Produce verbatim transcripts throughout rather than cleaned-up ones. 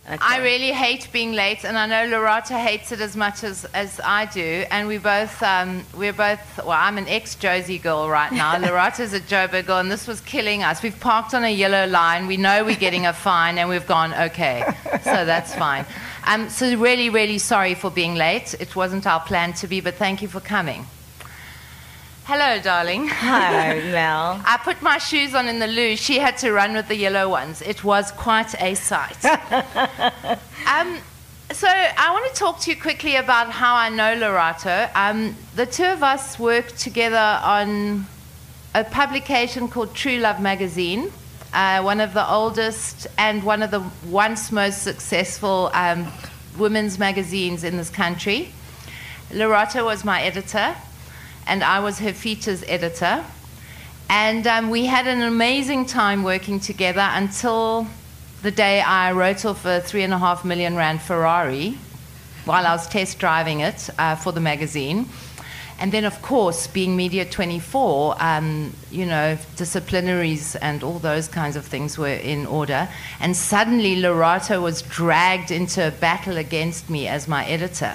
Okay. I really hate being late, and I know Lorata hates it as much as, as I do. And we both, um, we're both, well, I'm an ex-Josie girl right now. Lorata's a Joburg girl, and this was killing us. We've parked on a yellow line. We know we're getting a fine, and we've gone, okay, so that's fine. Um, so really, really sorry for being late. It wasn't our plan to be, but thank you for coming. Hello, darling. Hi, Mel. I put my shoes on in the loo. She had to run with the yellow ones. It was quite a sight. um, so I want to talk to you quickly about how I know Lerato. Um, the two of us worked together on a publication called True Love Magazine, uh, one of the oldest and one of the once most successful um, women's magazines in this country. Lerato was my editor, and I was her features editor. And um, we had an amazing time working together until the day I wrote off a three and a half million rand Ferrari while I was test driving it uh, for the magazine. And then, of course, being Media twenty-four, um, you know, disciplinaries and all those kinds of things were in order. And suddenly Lerato was dragged into a battle against me as my editor.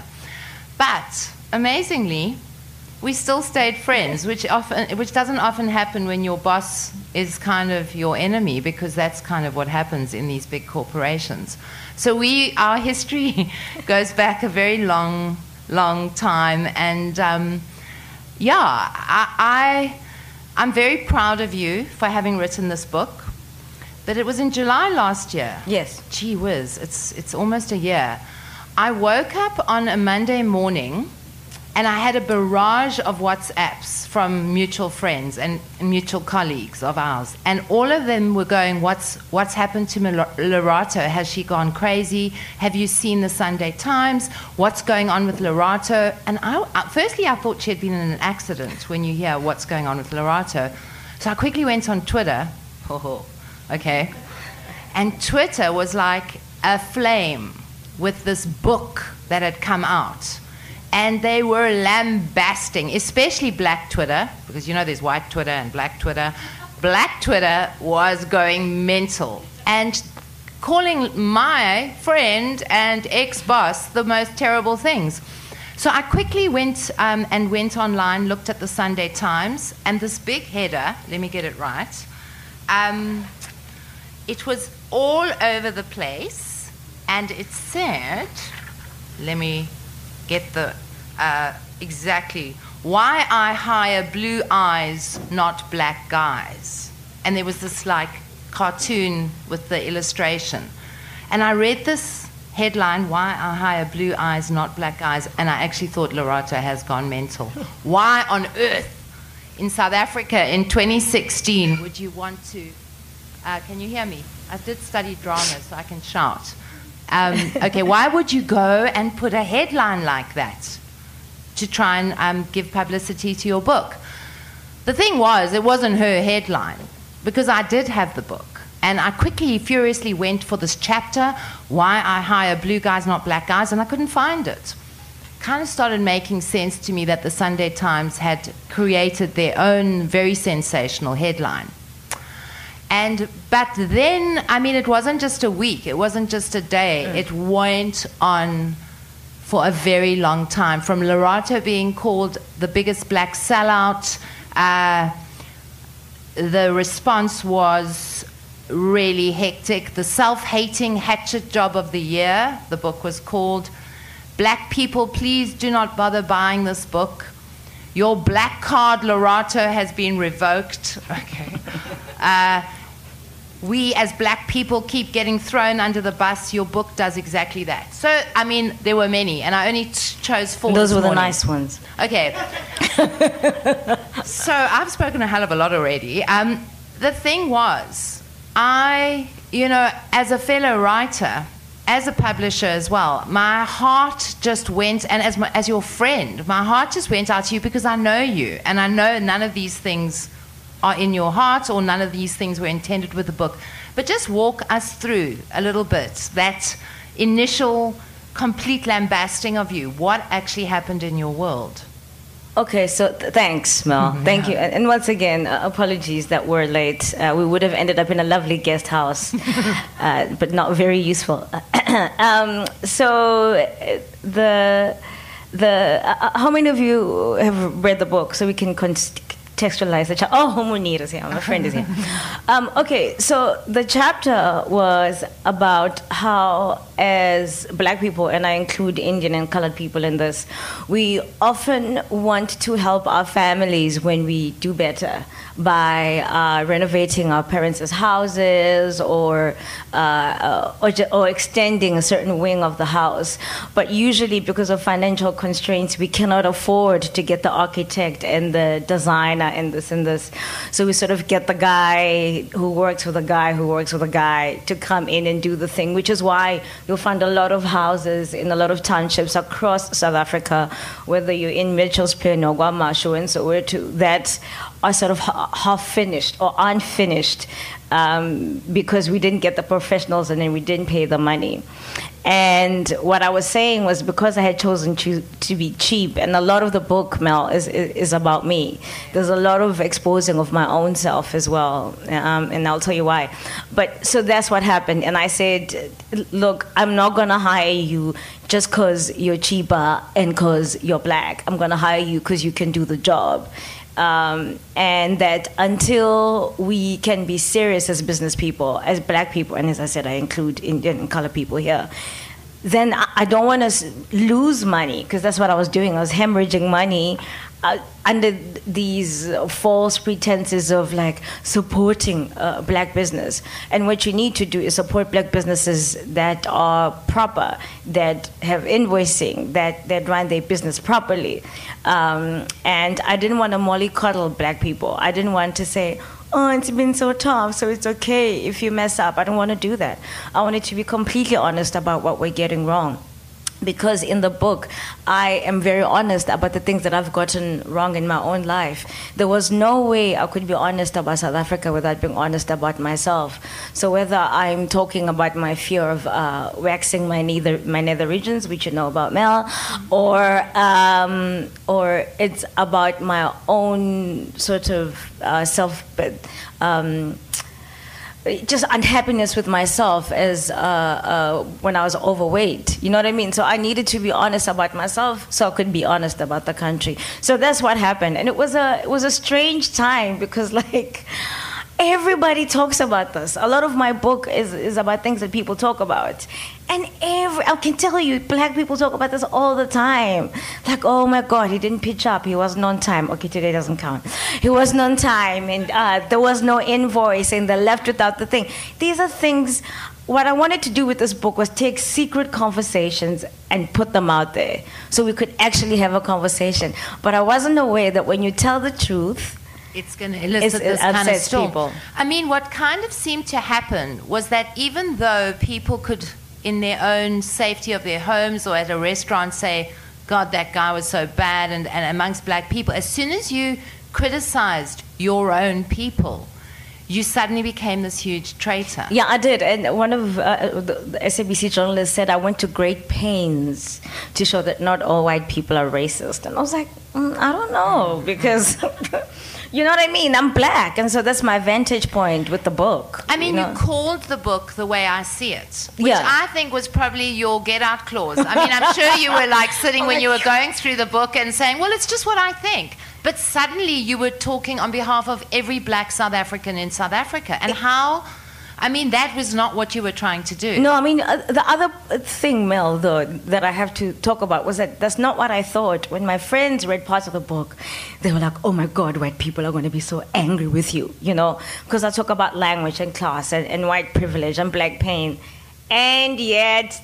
But, amazingly, we still stayed friends, which often, which doesn't often happen when your boss is kind of your enemy, because that's kind of what happens in these big corporations. So we, our history goes back a very long, long time, and um, yeah, I, I, I'm very proud of you for having written this book. That it was in July last year. Yes. Gee whiz, it's it's almost a year. I woke up on a Monday morning, and I had a barrage of WhatsApps from mutual friends and, and mutual colleagues of ours. And all of them were going, what's, what's happened to Lerato? Has she gone crazy? Have you seen the Sunday Times? What's going on with Lerato? And I, I, firstly, I thought she had been in an accident when you hear what's going on with Lerato. So I quickly went on Twitter. Oh, okay. And Twitter was like aflame with this book that had come out. And they were lambasting, especially Black Twitter, because you know there's white Twitter and Black Twitter. Black Twitter was going mental and calling my friend and ex-boss the most terrible things. So I quickly went um, and went online, looked at the Sunday Times, and this big header, let me get it right, um, it was all over the place, and it said, let me get the uh, exactly why I hire blue eyes, not black guys. And there was this like cartoon with the illustration, and I read this headline, why I hire blue eyes, not black guys, and I actually thought Lerato has gone mental. Why on earth in South Africa in twenty sixteen would you want to uh, can you hear me? I did study drama, so I can shout. Um, okay, why would you go and put a headline like that to try and um, give publicity to your book? The thing was, it wasn't her headline, because I did have the book. And I quickly, furiously went for this chapter, why I hire blue guys, not black guys, and I couldn't find it. Kind of started making sense to me that the Sunday Times had created their own very sensational headline. And, but then, I mean, it wasn't just a week, it wasn't just a day, it went on for a very long time. From Lerato being called the biggest black sellout, uh, the response was really hectic. The self-hating hatchet job of the year, the book was called. Black people, please do not bother buying this book. Your black card, Lerato, has been revoked. Okay. Uh, we as black people keep getting thrown under the bus. Your book does exactly that. So, I mean, there were many, and I only t- chose four. Those this were the morning. nice ones. Okay. So I've spoken a hell of a lot already. Um, the thing was, I, you know, as a fellow writer, as a publisher as well, my heart just went, and as my, as your friend, my heart just went out to you because I know you, and I know none of these things are in your heart, or none of these things were intended with the book. But just walk us through a little bit that initial complete lambasting of you. What actually happened in your world? Okay, so th- thanks, Mel. Mm-hmm. Thank you. And, and once again, uh, apologies that we're late. Uh, we would have ended up in a lovely guest house, uh, but not very useful. um, so uh, the the uh, how many of you have read the book? So we can contextualize the chapter. Oh, Munir is here. My friend is here. Um, okay, so the chapter was about how, as black people, and I include Indian and colored people in this, we often want to help our families when we do better by uh, renovating our parents' houses or, uh, or, or extending a certain wing of the house. But usually because of financial constraints, we cannot afford to get the architect and the designer and this and this. So we sort of get the guy who works with a guy who works with a guy to come in and do the thing, which is why you'll find a lot of houses in a lot of townships across South Africa, whether you're in Mitchell's Plain or Guamashu and Soweto, that are sort of half finished or unfinished um, because we didn't get the professionals and then we didn't pay the money. And what I was saying was because I had chosen to, to be cheap, and a lot of the book, Mel, is, is, is about me. There's a lot of exposing of my own self as well, um, and I'll tell you why. But so that's what happened, and I said, look, I'm not going to hire you just because you're cheaper and because you're black. I'm going to hire you because you can do the job. Um, and that until we can be serious as business people, as black people, and as I said, I include Indian and colored people here, then I don't want to lose money, because that's what I was doing. I was hemorrhaging money uh, under these false pretenses of like supporting uh, black business. And what you need to do is support black businesses that are proper, that have invoicing, that, that run their business properly. Um, and I didn't want to mollycoddle black people. I didn't want to say, oh, it's been so tough, so it's okay if you mess up. I don't want to do that. I wanted to be completely honest about what we're getting wrong. Because in the book, I am very honest about the things that I've gotten wrong in my own life. There was no way I could be honest about South Africa without being honest about myself. So whether I'm talking about my fear of uh, waxing my nether, my nether regions, which you know about, Mel, or, um, or it's about my own sort of uh, self... Um, just unhappiness with myself as uh, uh, when I was overweight. You know what I mean? So I needed to be honest about myself so I could be honest about the country. So that's what happened. And it was a it was a strange time because like everybody talks about this. A lot of my book is, is about things that people talk about. And every, I can tell you, black people talk about this all the time. Like, oh my God, he didn't pitch up. He wasn't on time. Okay, today doesn't count. He wasn't on time, and uh, there was no invoice, and they left without the thing. These are things, what I wanted to do with this book was take secret conversations and put them out there so we could actually have a conversation. But I wasn't aware that when you tell the truth, it's going to elicit this kind of storm. People. I mean, what kind of seemed to happen was that even though people could, in their own safety of their homes or at a restaurant, say, God, that guy was so bad, and, and amongst black people, as soon as you criticized your own people, you suddenly became this huge traitor. Yeah, I did. And one of uh, the S A B C journalists said, I went to great pains to show that not all white people are racist. And I was like, mm, I don't know, because... You know what I mean? I'm black, and so that's my vantage point with the book. I mean, you, know? you called the book The Way I See It, which yeah. I think was probably your get-out clause. I mean, I'm sure you were like sitting oh when you were going through the book and saying, well, it's just what I think. But suddenly you were talking on behalf of every black South African in South Africa. And how... I mean, that was not what you were trying to do. No, I mean, uh, the other thing, Mel, though, that I have to talk about was that that's not what I thought. When my friends read parts of the book, they were like, oh my God, white people are going to be so angry with you, you know, because I talk about language and class and, and white privilege and black pain. And yet,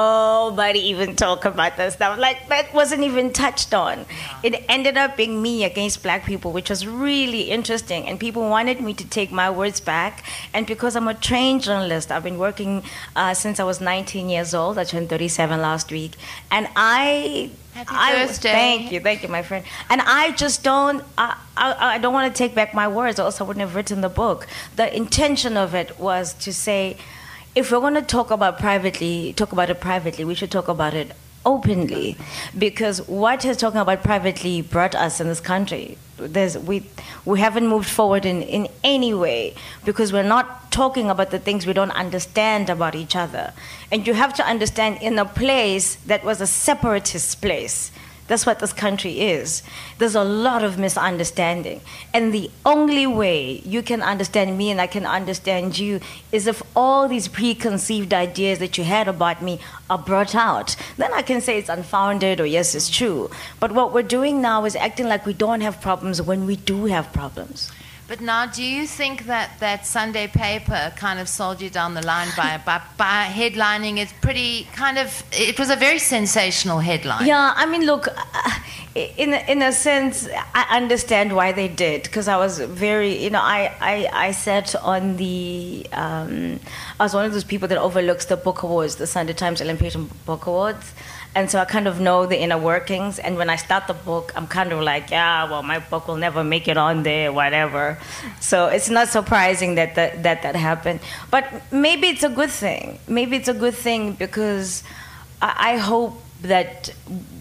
nobody even talked about this stuff. Like, that wasn't even touched on. Yeah. It ended up being me against black people, which was really interesting. And people wanted me to take my words back. And because I'm a trained journalist, I've been working uh, since I was nineteen years old. I turned thirty-seven last week. And I... Happy I, birthday. Thank you, thank you, my friend. And I just don't, I, I, I don't want to take back my words, or else I wouldn't have written the book. The intention of it was to say, if we're going to talk about privately, talk about it privately, we should talk about it openly, because what he's talking about privately brought us in this country. There's, we, we haven't moved forward in, in any way because we're not talking about the things we don't understand about each other. And you have to understand, in a place that was a separatist place, that's what this country is. There's a lot of misunderstanding. And the only way you can understand me and I can understand you is if all these preconceived ideas that you had about me are brought out. Then I can say it's unfounded or yes, it's true. But what we're doing now is acting like we don't have problems when we do have problems. But now, do you think that that Sunday paper kind of sold you down the line by, by, by headlining it pretty kind of, it was a very sensational headline. Yeah, I mean, look, in, in a sense, I understand why they did, because I was very, you know, I, I, I sat on the, um, I was one of those people that overlooks the book awards, the Sunday Times Ellen Payton Book Awards. And so I kind of know the inner workings. And when I start the book, I'm kind of like, yeah, well, my book will never make it on there, whatever. So it's not surprising that that, that, that happened. But maybe it's a good thing. Maybe it's a good thing because I, I hope that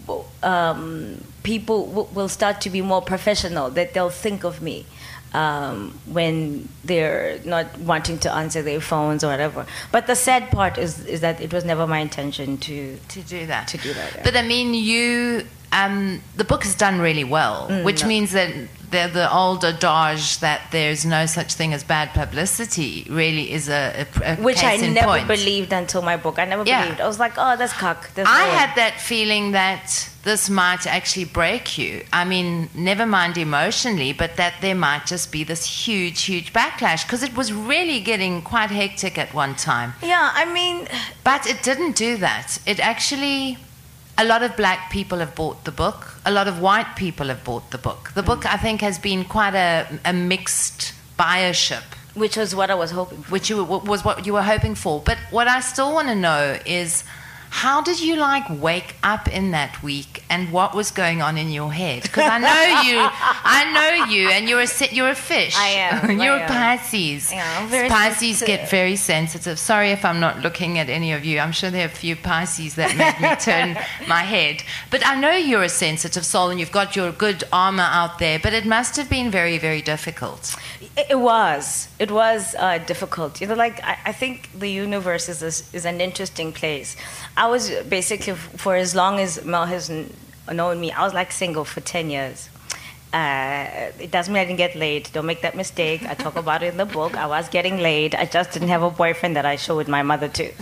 um, people w- will start to be more professional, that they'll think of me. Um, when they're not wanting to answer their phones or whatever. But the sad part is is that it was never my intention to to do that. To do that. Yeah. But I mean, you um, the book has done really well, mm, which no. means that the, the old adage that there's no such thing as bad publicity really is a, a, a which case I in never point. believed until my book. I never yeah. believed. I was like, oh, that's cock. That's I no had that feeling that this might actually break you. I mean, never mind emotionally, but that there might just be this huge, huge backlash, because it was really getting quite hectic at one time. Yeah, I mean... But it didn't do that. It actually... A lot of black people have bought the book. A lot of white people have bought the book. The book, I think, has been quite a, a mixed buyership. Which was what I was hoping for. Which you, was what you were hoping for. But what I still want to know is... How did you like wake up in that week, and what was going on in your head? Because I know you, I know you, and you're a you're a fish. I am. You're I am. a Pisces. Yeah, I'm very Pisces sensitive. get very sensitive. Sorry if I'm not looking at any of you. I'm sure there are a few Pisces that made me turn my head. But I know you're a sensitive soul, and you've got your good armor out there. But it must have been very, very difficult. It was. It was uh, difficult. You know, like, I, I think the universe is, a, is an interesting place. I was basically, for as long as Mel has n- known me, I was like single for ten years. Uh, it doesn't mean I didn't get laid. Don't make that mistake. I talk about it in the book. I was getting laid. I just didn't have a boyfriend that I showed my mother to.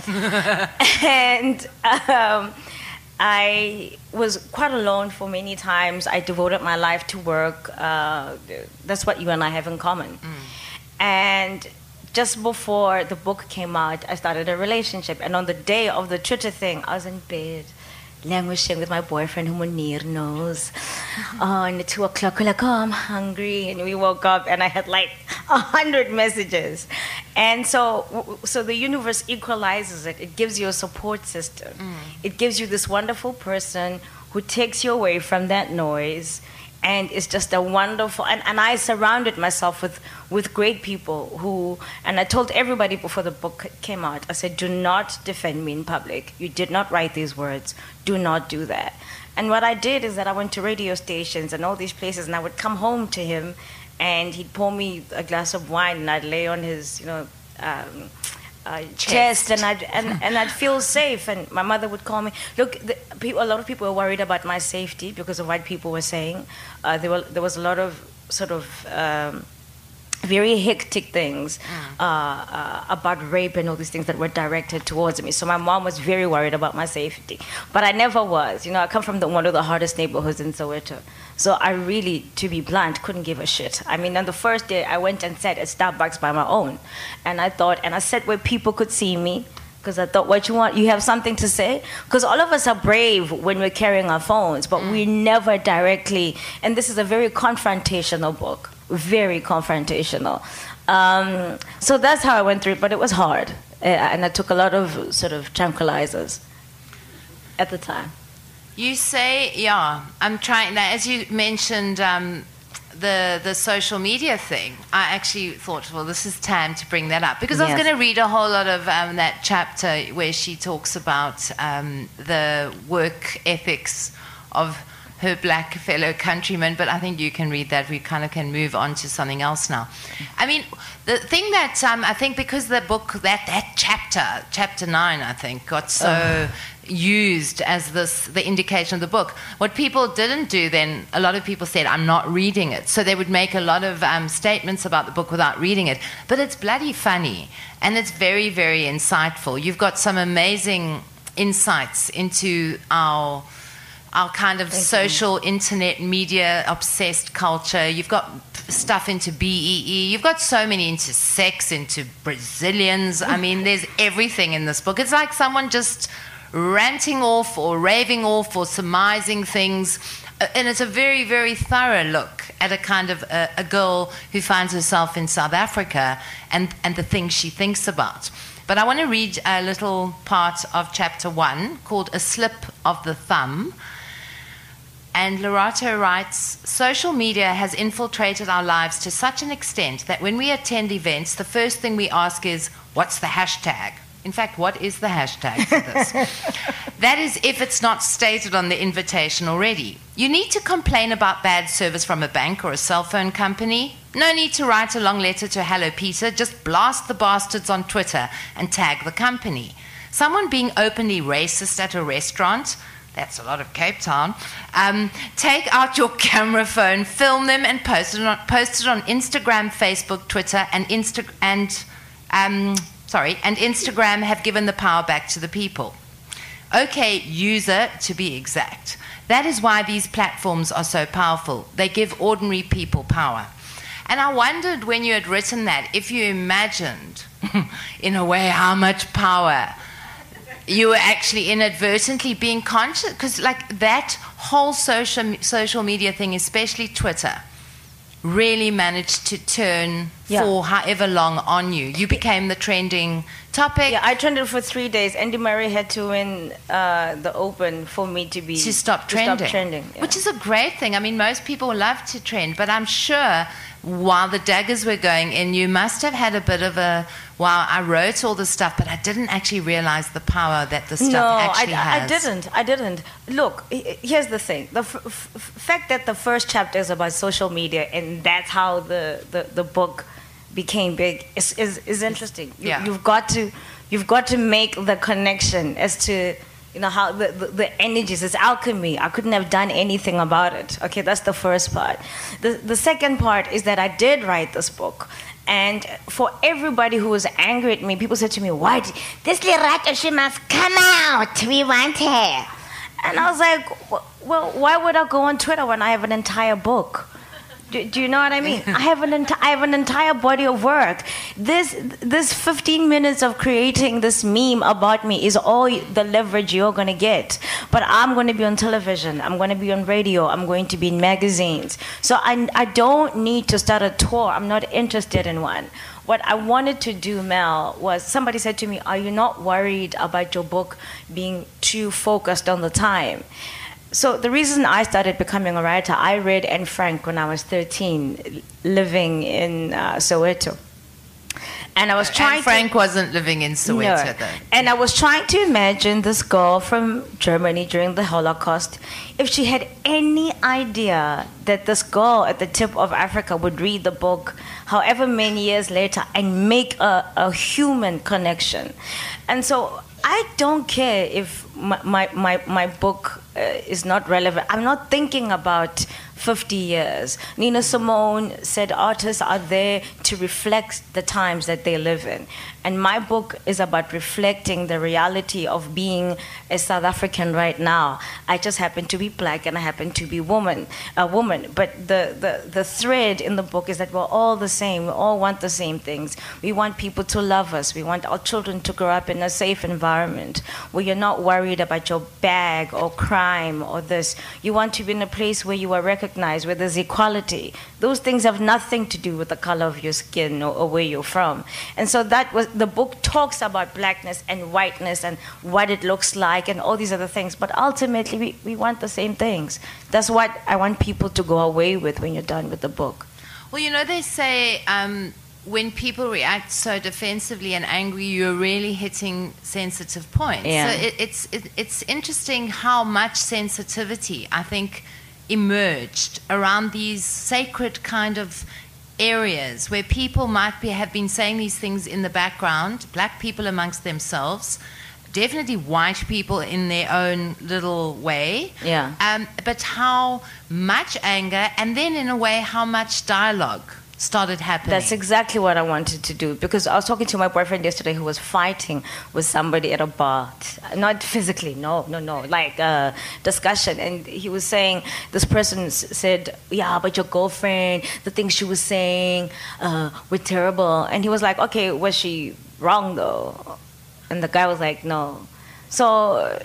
And um, I was quite alone for many times. I devoted my life to work. Uh, that's what you and I have in common. Mm. And just before the book came out, I started a relationship. And on the day of the Twitter thing, I was in bed, languishing with my boyfriend, who Munir knows. Oh, and at two o'clock, we're like, oh, I'm hungry. And we woke up, and I had like a hundred messages. And so, so the universe equalizes it. It gives you a support system. Mm. It gives you this wonderful person who takes you away from that noise. And it's just a wonderful, and, and I surrounded myself with, with great people who, and I told everybody before the book came out, I said, do not defend me in public. You did not write these words. Do not do that. And what I did is that I went to radio stations and all these places, and I would come home to him, and he'd pour me a glass of wine, and I'd lay on his, you know, um, Uh, chest, and I'd and, and I'd feel safe. And my mother would call me. Look, the, people, a lot of people were worried about my safety because of what people were saying. Uh, there were there was a lot of sort of um, very hectic things uh, uh, about rape and all these things that were directed towards me. So my mom was very worried about my safety, but I never was. You know, I come from the, one of the hardest neighborhoods in Soweto. So I really, to be blunt, couldn't give a shit. I mean, on the first day, I went and sat at Starbucks by my own. And I thought, and I sat where people could see me, because I thought, what you want? You have something to say? Because all of us are brave when we're carrying our phones, but mm. we never directly, and this is a very confrontational book, very confrontational. Um, so that's how I went through it, but it was hard. And I took a lot of sort of tranquilizers at the time. You say, yeah, I'm trying, as you mentioned, um, the the social media thing, I actually thought, well, this is time to bring that up because I was Yes. going to read a whole lot of um, that chapter where she talks about um, the work ethics of her black fellow countrymen, but I think you can read that. We kind of can move on to something else now. I mean, the thing that um, I think because the book, that, that chapter, chapter nine, I think, got so uh. used as this, the indication of the book, what people didn't do then, a lot of people said, I'm not reading it. So they would make a lot of um, statements about the book without reading it. But it's bloody funny, and it's very, very insightful. You've got some amazing insights into our... our kind of Thank social you. internet media obsessed culture. You've got stuff into B E E. You've got so many into sex, into Brazilians. I mean, there's everything in this book. It's like someone just ranting off or raving off or surmising things. And it's a very, very thorough look at a kind of a, a girl who finds herself in South Africa and, and the things she thinks about. But I want to read a little part of chapter one called A Slip of the Thumb. And Lorato writes, social media has infiltrated our lives to such an extent that when we attend events, the first thing we ask is, what's the hashtag? In fact, what is the hashtag for this? That is if it's not stated on the invitation already. You need to complain about bad service from a bank or a cell phone company? No need to write a long letter to Hello Peter. Just blast the bastards on Twitter and tag the company. Someone being openly racist at a restaurant? That's a lot of Cape Town. Um, take out your camera phone, film them, and post it on, post it on Instagram, Facebook, Twitter, and Insta and um, sorry, and Instagram have given the power back to the people. Okay, user, to be exact. That is why these platforms are so powerful. They give ordinary people power. And I wondered when you had written that if you imagined, in a way, how much power you were actually inadvertently being conscious, because like that whole social social media thing, especially Twitter, really managed to turn yeah. for however long on you. You became the trending topic. Yeah, I trended for three days. Andy Murray had to win uh, the Open for me to be to stop to trending, stop trending yeah. Which is a great thing. I mean, most people love to trend, but I'm sure while the daggers were going in, you must have had a bit of a, wow, I wrote all this stuff, but I didn't actually realize the power that the stuff no, actually I, has. I didn't. I didn't. Look, here's the thing. The f- f- fact that the first chapter is about social media and that's how the, the, the book became big is, is, is interesting. You, yeah. You've got to you've got to make the connection as to you know how the, the, the energies, it's alchemy. I couldn't have done anything about it. Okay, that's the first part. The the second part is that I did write this book. And for everybody who was angry at me, people said to me, why did, this Lorato, she must come out. We want her. And I was like, well, why would I go on Twitter when I have an entire book? Do, do you know what I mean? I have an enti- I have an entire body of work. This this fifteen minutes of creating this meme about me is all the leverage you're going to get. But I'm going to be on television. I'm going to be on radio. I'm going to be in magazines. So I, I don't need to start a tour. I'm not interested in one. What I wanted to do, Mel, was somebody said to me, are you not worried about your book being too focused on the time? So the reason I started becoming a writer, I read Anne Frank when I was thirteen, living in uh, Soweto. And I was trying Anne Frank to, wasn't living in Soweto, no. though. And I was trying to imagine this girl from Germany during the Holocaust, if she had any idea that this girl at the tip of Africa would read the book however many years later and make a, a human connection. And so I don't care if my, my, my, my book uh, is not relevant. I'm not thinking about fifty years. Nina Simone said artists are there to reflect the times that they live in. And my book is about reflecting the reality of being a South African right now. I just happen to be black and I happen to be woman, a woman. But the, the, the thread in the book is that we're all the same. We all want the same things. We want people to love us. We want our children to grow up in a safe environment where you're not worried about your bag or crime or this. You want to be in a place where you are recognized recognize, where there's equality. Those things have nothing to do with the color of your skin or, or where you're from. And so that was, the book talks about blackness and whiteness and what it looks like and all these other things. But ultimately, we, we want the same things. That's what I want people to go away with when you're done with the book. Well, you know, they say um, when people react so defensively and angry, you're really hitting sensitive points. Yeah. So it, it's it, it's interesting how much sensitivity, I think, emerged around these sacred kind of areas where people might be, have been saying these things in the background, black people amongst themselves, definitely white people in their own little way. Yeah. Um, but how much anger, and then in a way how much dialogue started happening. That's exactly what I wanted to do, because I was talking to my boyfriend yesterday who was fighting with somebody at a bar. Not physically, no, no, no, like a discussion. And he was saying, this person s- said, yeah, but your girlfriend, the things she was saying uh, were terrible. And he was like, okay, was she wrong though? And the guy was like, no. So,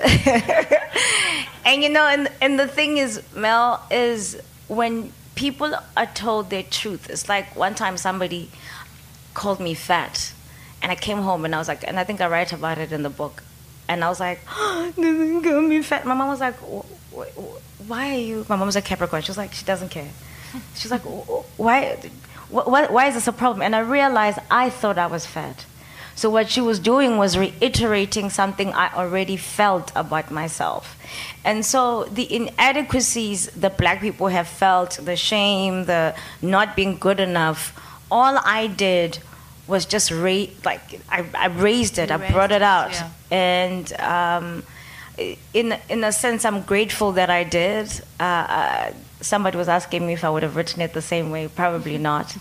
and you know, and, and the thing is, Mel, is when people are told their truth. It's like one time somebody called me fat, and I came home and I was like, and I think I write about it in the book, and I was like, oh, they call me fat. My mom was like, why are you? My mom was a Capricorn. She was like, she doesn't care. She was like, why? Why, why is this a problem? And I realized I thought I was fat. So what she was doing was reiterating something I already felt about myself. And so the inadequacies that black people have felt, the shame, the not being good enough, all I did was just ra- like I, I raised it, You I raised brought it it, out. yeah. And um, in, in a sense, I'm grateful that I did. Uh, uh, Somebody was asking me if I would have written it the same way. Probably not.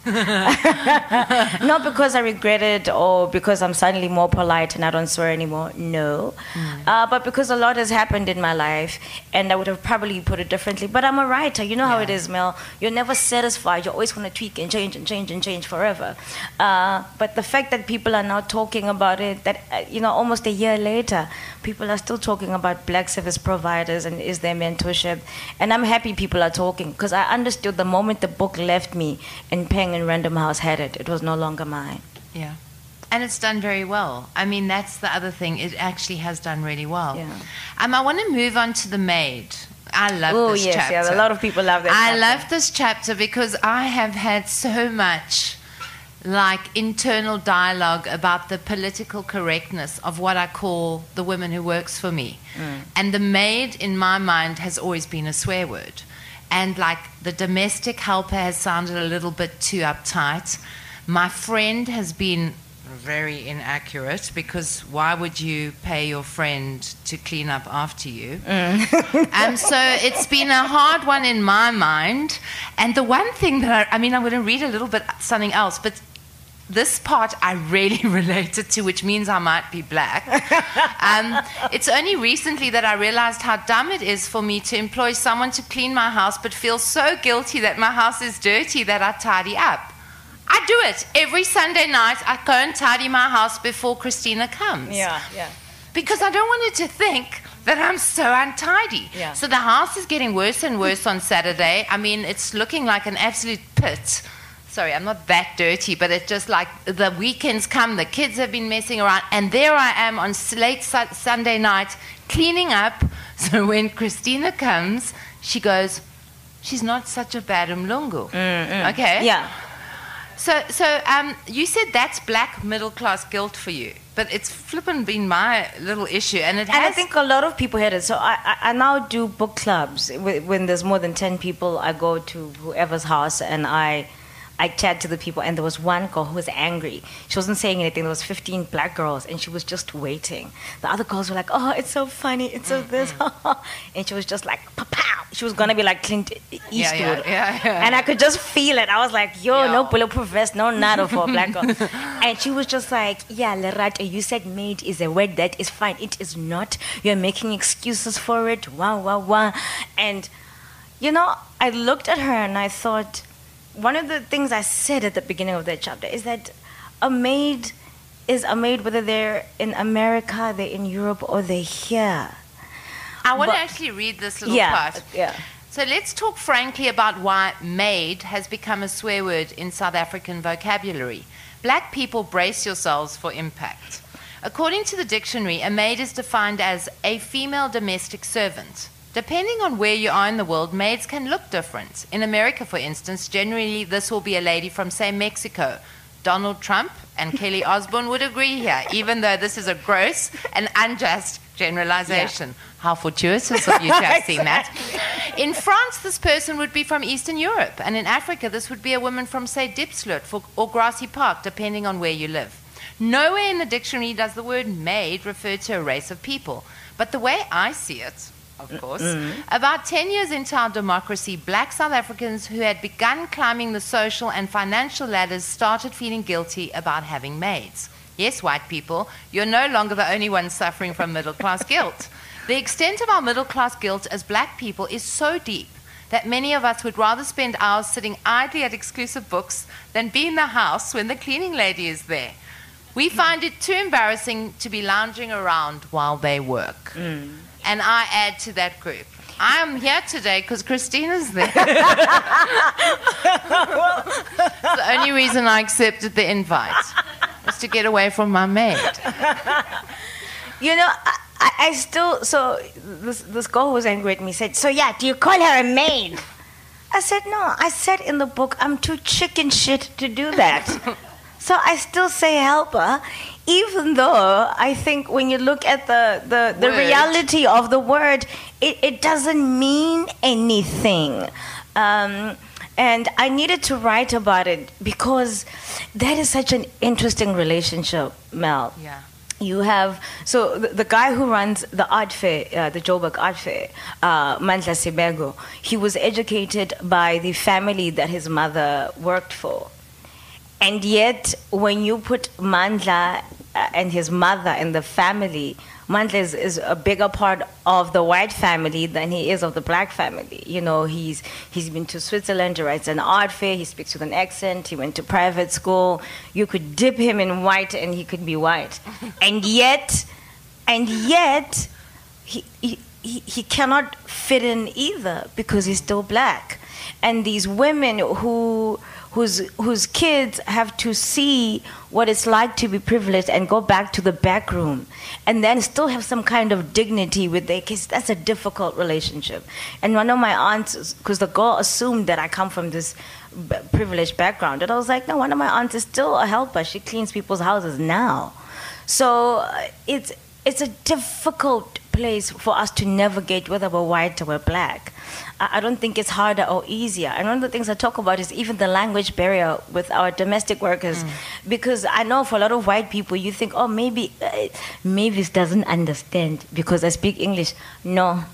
Not because I regret it or because I'm suddenly more polite and I don't swear anymore. No. Mm. Uh, but because a lot has happened in my life and I would have probably put it differently. But I'm a writer. You know how Yeah. it is, Mel. You're never satisfied. You always want to tweak and change and change and change forever. Uh, but the fact that people are now talking about it, that, uh, you know, almost a year later, people are still talking about black service providers and is there mentorship. And I'm happy people are talking, because I understood the moment the book left me and Peng and Random House had it, it was no longer mine. Yeah. And it's done very well. I mean, that's the other thing. It actually has done really well. Yeah. Um, I want to move on to The Maid. I love Oh, this yes, chapter. yeah, a lot of people love that I chapter. love this chapter because I have had so much like internal dialogue about the political correctness of what I call the woman who works for me. Mm. And the maid, in my mind, has always been a swear word. And like the domestic helper has sounded a little bit too uptight. My friend has been very inaccurate, because why would you pay your friend to clean up after you? Mm. And so it's been a hard one in my mind. And the one thing that I, I mean, I'm going to read a little bit something else, but this part I really related to, which means I might be black. um, it's only recently that I realized how dumb it is for me to employ someone to clean my house, but feel so guilty that my house is dirty that I tidy up. I do it every Sunday night. I go and tidy my house before Christina comes. Yeah, yeah. Because I don't want her to think that I'm so untidy. Yeah. So the house is getting worse and worse on Saturday. I mean, it's looking like an absolute pit. Sorry, I'm not that dirty, but it's just like the weekends come, the kids have been messing around, and there I am on late su- Sunday night cleaning up. So when Christina comes, she goes, she's not such a bad umlungu. Mm-mm. Okay? Yeah. So, so um, you said that's black middle-class guilt for you, but it's flippin' been my little issue, and it has... And I think a lot of people had it. So I, I, I now do book clubs. When there's more than ten people, I go to whoever's house and I... I chat to the people, and there was one girl who was angry. She wasn't saying anything. There was fifteen black girls, and she was just waiting. The other girls were like, oh, it's so funny, it's so this. And she was just like, pow. She was going to be like Clint Eastwood. Yeah, yeah, yeah, yeah. And I could just feel it. I was like, yo, Yo. no bulletproof vest, no nada for a black girl. And she was just like, yeah, Lerato, you said maid is a word that is fine. It is not. You're making excuses for it. Wow, wow, wow. And, you know, I looked at her and I thought... One of the things I said at the beginning of that chapter is that a maid is a maid whether they're in America, they're in Europe, or they're here. I want But- to actually read this little Yeah, part. yeah. So let's talk frankly about why maid has become a swear word in South African vocabulary. Black people, brace yourselves for impact. According to the dictionary, a maid is defined as a female domestic servant. Depending on where you are in the world, maids can look different. In America, for instance, generally this will be a lady from, say, Mexico. Donald Trump and Kelly Osbourne would agree here, even though this is a gross and unjust generalization. Yeah. How fortuitous of you to have seen that. In France, this person would be from Eastern Europe, and in Africa, this would be a woman from, say, Diepsloot or Grassy Park, depending on where you live. Nowhere in the dictionary does the word maid refer to a race of people. But the way I see it, of course, mm-hmm. about ten years into our democracy, black South Africans who had begun climbing the social and financial ladders started feeling guilty about having maids. Yes, white people, you're no longer the only ones suffering from middle-class guilt. The extent of our middle-class guilt as black people is so deep that many of us would rather spend hours sitting idly at exclusive books than be in the house when the cleaning lady is there. We find it too embarrassing to be lounging around while they work. Mm. And I add to that group. I am here today because Christina's there. It's the only reason I accepted the invite was to get away from my maid. You know, I, I still, so this, this girl was angry at me, said, so yeah, do you call her a maid? I said, no, I said in the book, I'm too chicken shit to do that. So I still say helper, even though I think when you look at the, the, the reality of the word, it, it doesn't mean anything. Um, and I needed to write about it because that is such an interesting relationship, Mel. Yeah. You have, so the, the guy who runs the art fair, uh, the Joburg art fair, uh, Mandla Sibego, he was educated by the family that his mother worked for. And yet, when you put Mandla uh, and his mother in the family, Mandla is, is a bigger part of the white family than he is of the black family. You know, he's he's been to Switzerland to write an art fair. He speaks with an accent. He went to private school. You could dip him in white, and he could be white. And yet, and yet, he he he, he cannot fit in either because he's still black. And these women who. Whose, whose kids have to see what it's like to be privileged and go back to the back room and then still have some kind of dignity with their kids. That's a difficult relationship. And one of my aunts, because the girl assumed that I come from this b- privileged background, and I was like, no, one of my aunts is still a helper. She cleans people's houses now. So uh, it's it's a difficult place for us to navigate whether we're white or we're black. I don't think it's harder or easier. And one of the things I talk about is even the language barrier with our domestic workers. Mm. Because I know for a lot of white people, you think, oh, maybe uh, Mavis doesn't understand because I speak English. No.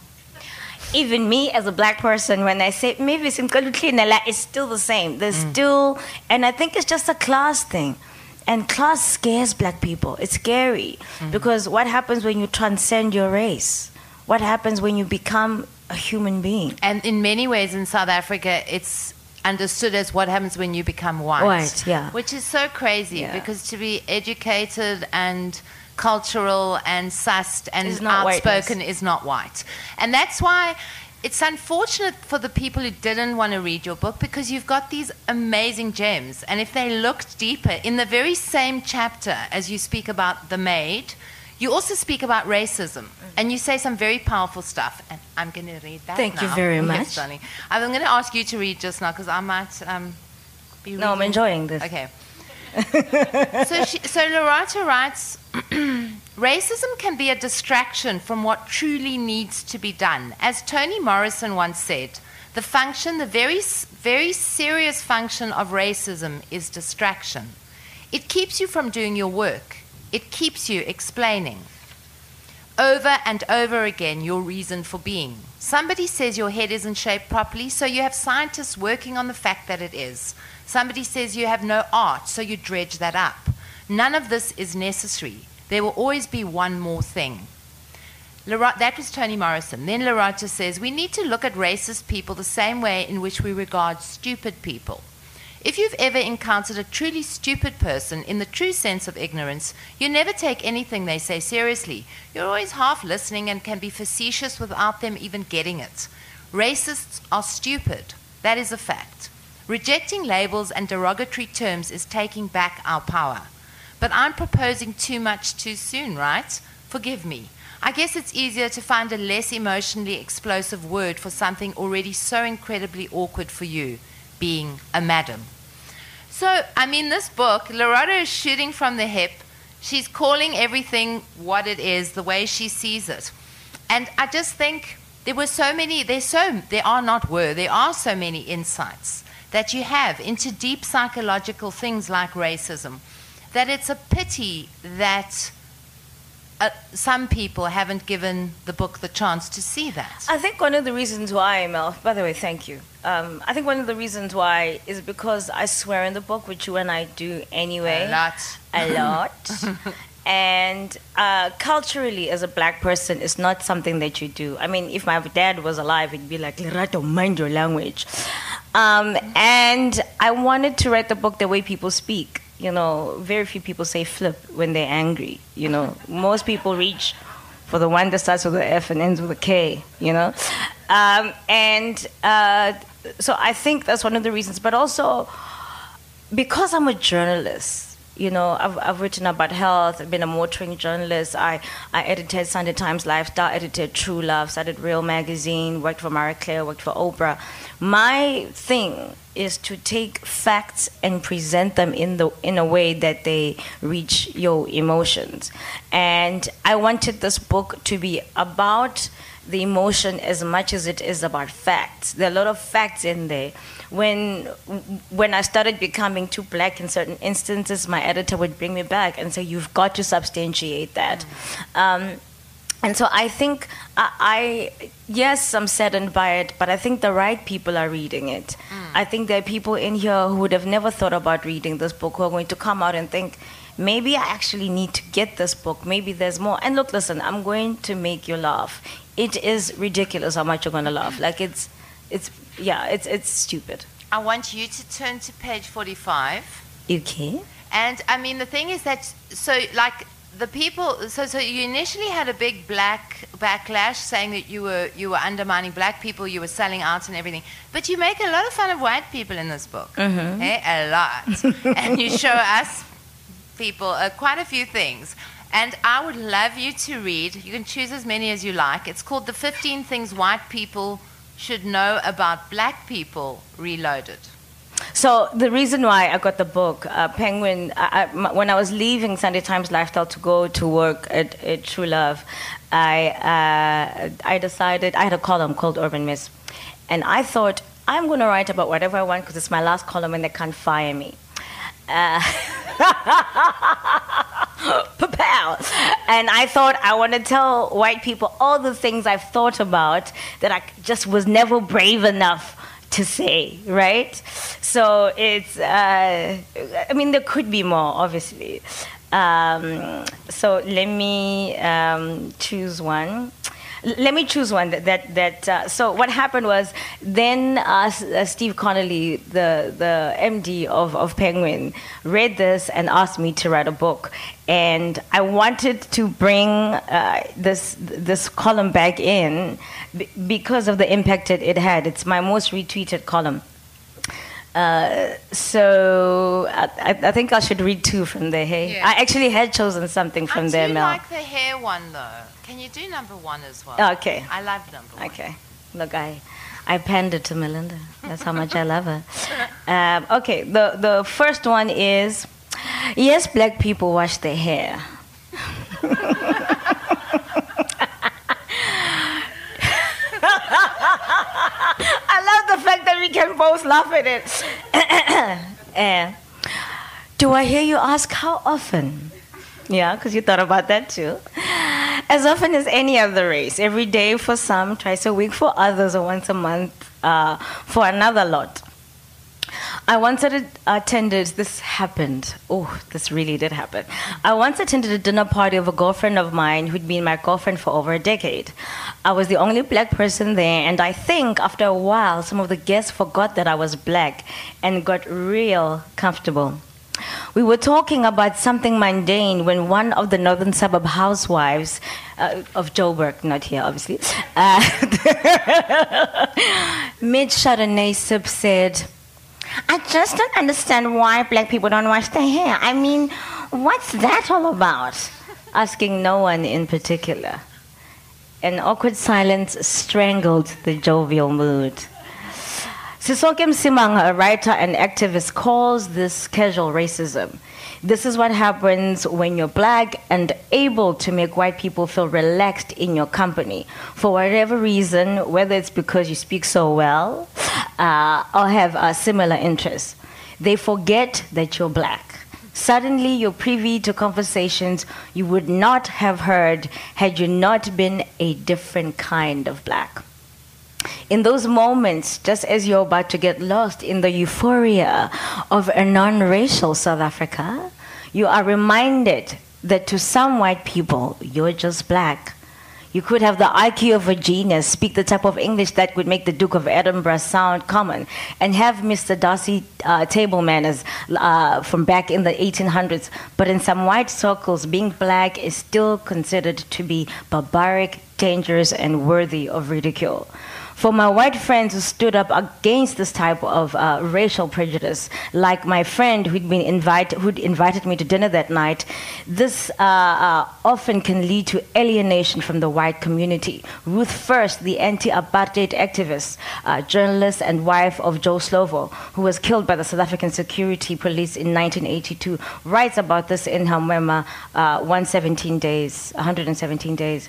Even me as a black person, when I say Mavis, it's still the same. There's mm. still, and I think it's just a class thing. And class scares black people. It's scary. Mm-hmm. Because what happens when you transcend your race? What happens when you become a human being? And in many ways in South Africa, it's understood as what happens when you become white. White, yeah. Which is so crazy yeah. because to be educated and cultural and sussed and outspoken whiteness. Is not white. And that's why it's unfortunate for the people who didn't want to read your book because you've got these amazing gems. And if they looked deeper, in the very same chapter as you speak about the maid, you also speak about racism. And you say some very powerful stuff. And I'm going to read that Thank now. you very much. Yes, Sonny. I'm going to ask you to read just now because I might um, be reading. No, I'm enjoying this. Okay. so, she, so Lorata writes, racism can be a distraction from what truly needs to be done. As Toni Morrison once said, the function, the very, very serious function of racism is distraction. It keeps you from doing your work. It keeps you explaining over and over again your reason for being. Somebody says your head isn't shaped properly, so you have scientists working on the fact that it is. Somebody says you have no art, so you dredge that up. None of this is necessary. There will always be one more thing. That was Toni Morrison. Then Lorata says, we need to look at racist people the same way in which we regard stupid people. If you've ever encountered a truly stupid person in the true sense of ignorance, you never take anything they say seriously. You're always half listening and can be facetious without them even getting it. Racists are stupid. That is a fact. Rejecting labels and derogatory terms is taking back our power. But I'm proposing too much too soon, right? Forgive me. I guess it's easier to find a less emotionally explosive word for something already so incredibly awkward for you, being a madam. So, I mean, this book, Lerato is shooting from the hip. She's calling everything what it is, the way she sees it. And I just think there were so many, there's so, there are not were, there are so many insights that you have into deep psychological things like racism, that it's a pity that uh, some people haven't given the book the chance to see that. I think one of the reasons why, Mel, by the way, thank you. Um, I think one of the reasons why is because I swear in the book, which you and I do anyway. A lot. A lot. And uh, culturally, as a black person, it's not something that you do. I mean, if my dad was alive, he'd be like, Lerato, mind your language. Um, and I wanted to write the book the way people speak. You know, very few people say flip when they're angry. You know, most people reach for the one that starts with an F and ends with a K, you know. Um, and uh, so I think that's one of the reasons. But also, because I'm a journalist, you know, I've, I've written about health, I've been a motoring journalist, I, I edited Sunday Times Lifestyle, edited True Love, started Real Magazine, worked for Marie Claire, worked for Oprah. My thing is to take facts and present them in the in a way that they reach your emotions. And I wanted this book to be about the emotion as much as it is about facts. There are a lot of facts in there. When when I started becoming too black in certain instances, my editor would bring me back and say, you've got to substantiate that. Mm. Um, and so I think, I, I, yes, I'm saddened by it, but I think the right people are reading it. Mm. I think there are people in here who would have never thought about reading this book who are going to come out and think, maybe I actually need to get this book. Maybe there's more. And look, listen, I'm going to make you laugh. It is ridiculous how much you're going to laugh. Like, it's, it's, yeah, it's it's stupid. I want you to turn to page forty-five. Okay. And, I mean, the thing is that, so, like, the people, so so you initially had a big black backlash saying that you were you were undermining black people, you were selling out and everything. But you make a lot of fun of white people in this book. Mm-hmm. Eh? A lot. And you show us people uh, quite a few things. And I would love you to read, you can choose as many as you like. It's called The fifteen Things White People Should Know About Black People Reloaded. So the reason why I got the book, uh, Penguin, I, I, when I was leaving Sunday Times Lifestyle to go to work at, at True Love, I, uh, I decided, I had a column called Urban Myths. And I thought, I'm going to write about whatever I want because it's my last column and they can't fire me. Uh, and I thought I want to tell white people all the things I've thought about that I just was never brave enough to say, right? So it's, uh, I mean, there could be more, obviously. Um, so let me um, choose one. Let me choose one that, that, that uh, so what happened was then uh, uh, Steve Connolly, the, the M D of, of Penguin, read this and asked me to write a book. And I wanted to bring uh, this, this column back in b- because of the impact it, it had. It's my most retweeted column. Uh, so I, I think I should read two from there, hey? Yeah. I actually had chosen something from I there, do Mel. like the hair one, though. Can you do number one as well? Okay. I love number one. Okay. Look, I, I penned it to Melinda. That's how much I love her. Um, okay, the, the first one is, yes, black people wash their hair. I love the fact that we can both laugh at it. uh, do I hear you ask how often? Yeah, because you thought about that too. As often as any other race. Every day for some, twice a week for others, or once a month uh, for another lot. I once attended, this happened. Oh, this really did happen. I once attended a dinner party of a girlfriend of mine who'd been my girlfriend for over a decade. I was the only black person there, and I think after a while, some of the guests forgot that I was black and got real comfortable. We We were talking about something mundane when one of the northern suburb housewives uh, of Joburg, not here obviously, uh, mid Chardonnay sip said, "I just don't understand why black people don't wash their hair. I mean, what's that all about?" Asking no one in particular. An awkward silence strangled the jovial mood. Sisoke Msimanga, a writer and activist, calls this casual racism. This is what happens when you're black and able to make white people feel relaxed in your company. For whatever reason, whether it's because you speak so well uh, or have uh, similar interests, they forget that you're black. Suddenly, you're privy to conversations you would not have heard had you not been a different kind of black. In those moments, just as you're about to get lost in the euphoria of a non-racial South Africa, you are reminded that to some white people, you're just black. You could have the I Q of a genius, speak the type of English that would make the Duke of Edinburgh sound common, and have Mister Darcy uh, table manners uh, from back in the eighteen hundreds. But in some white circles, being black is still considered to be barbaric, dangerous, and worthy of ridicule. For my white friends who stood up against this type of uh, racial prejudice, like my friend who'd been invite, who'd invited me to dinner that night, this uh, uh, often can lead to alienation from the white community. Ruth First, the anti-apartheid activist, uh, journalist and wife of Joe Slovo, who was killed by the South African Security Police in nineteen eighty-two, writes about this in her memoir, uh, one hundred seventeen days, one hundred seventeen days.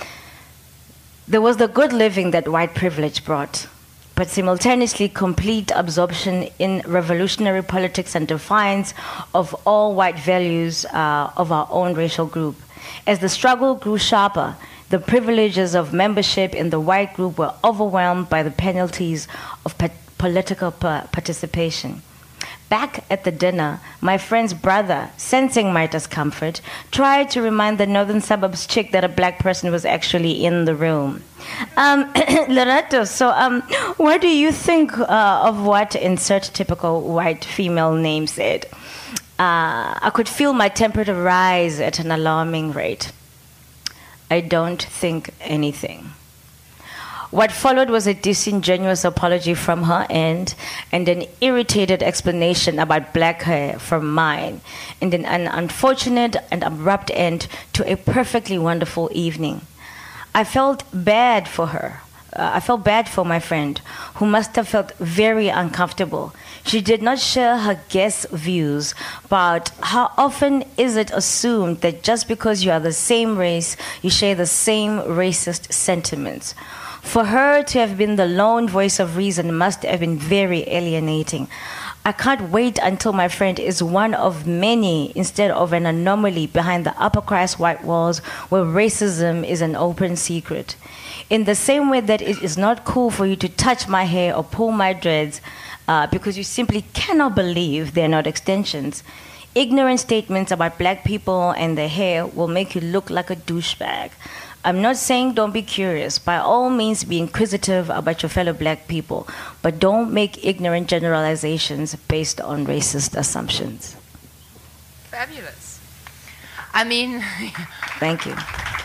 There was the good living that white privilege brought, but simultaneously complete absorption in revolutionary politics and defiance of all white values uh, of our own racial group. As the struggle grew sharper, the privileges of membership in the white group were overwhelmed by the penalties of pa- political pa- participation. Back at the dinner, my friend's brother, sensing my discomfort, tried to remind the northern suburbs chick that a black person was actually in the room. Um, Loreto, so um, what do you think uh, of what insert typical white female name said? Uh, I could feel my temperature rise at an alarming rate. I don't think anything. What followed was a disingenuous apology from her end and an irritated explanation about black hair from mine, and an, an unfortunate and abrupt end to a perfectly wonderful evening. I felt bad for her. Uh, I felt bad for my friend, who must have felt very uncomfortable. She did not share her guest's views, but how often is it assumed that just because you are the same race, you share the same racist sentiments? For her to have been the lone voice of reason must have been very alienating. I can't wait until my friend is one of many instead of an anomaly behind the upper class white walls where racism is an open secret. In the same way that it is not cool for you to touch my hair or pull my dreads uh, because you simply cannot believe they're not extensions, ignorant statements about black people and their hair will make you look like a douchebag. I'm not saying don't be curious. By all means, be inquisitive about your fellow black people, but don't make ignorant generalizations based on racist assumptions. Fabulous. I mean... Thank you.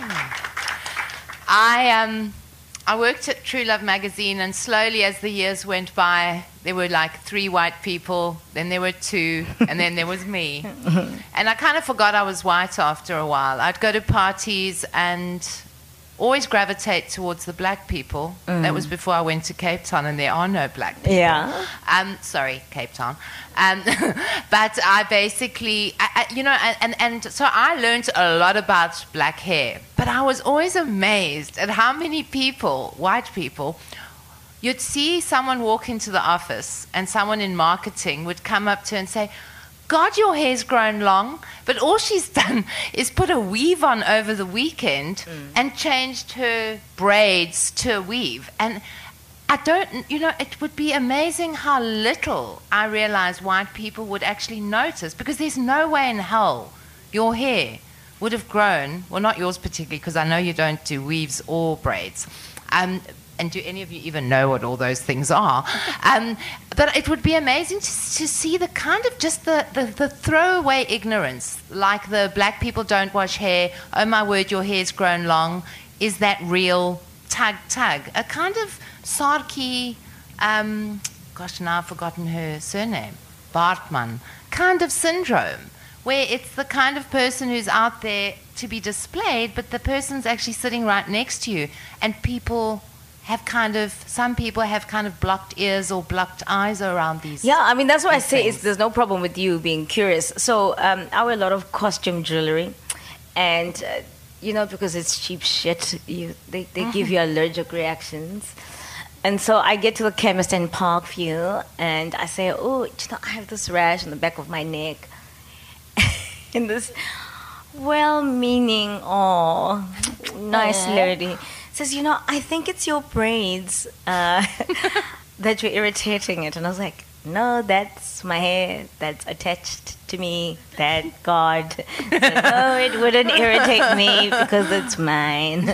I, um, I worked at True Love magazine, and slowly as the years went by, there were like three white people, then there were two, and then there was me. And I kind of forgot I was white after a while. I'd go to parties and always gravitate towards the black people. Mm. That was before I went to Cape Town, and there are no black people. Yeah. Um, sorry, Cape Town. Um, but I basically, I, I, you know, and, and so I learned a lot about black hair. But I was always amazed at how many people, white people, you'd see someone walk into the office and someone in marketing would come up to her and say, God, your hair's grown long, but all she's done is put a weave on over the weekend mm. and changed her braids to a weave. And I don't, you know, it would be amazing how little I realize white people would actually notice, because there's no way in hell your hair would have grown, well, not yours particularly, because I know you don't do weaves or braids, um, And do any of you even know what all those things are? Um, but it would be amazing to, to see the kind of just the, the, the throwaway ignorance, like the black people don't wash hair, oh my word, your hair's grown long. Is that real? Tug, tug. A kind of Sarki, um, gosh, now I've forgotten her surname, Bartman, kind of syndrome, where it's the kind of person who's out there to be displayed, but the person's actually sitting right next to you, and people have kind of, some people have kind of blocked ears or blocked eyes around these. Yeah, I mean, that's why I say things. it's, there's no problem with you being curious. So um, I wear a lot of costume jewelry, and, uh, you know, because it's cheap shit, you, they, they give you allergic reactions. And so I get to the chemist in Parkview, and I say, oh, you know, I have this rash on the back of my neck. And this well-meaning, oh, nice lady says, you know, I think it's your braids uh, that you're irritating it. And I was like, no, that's my hair that's attached to me, that God said, no, it wouldn't irritate me because it's mine.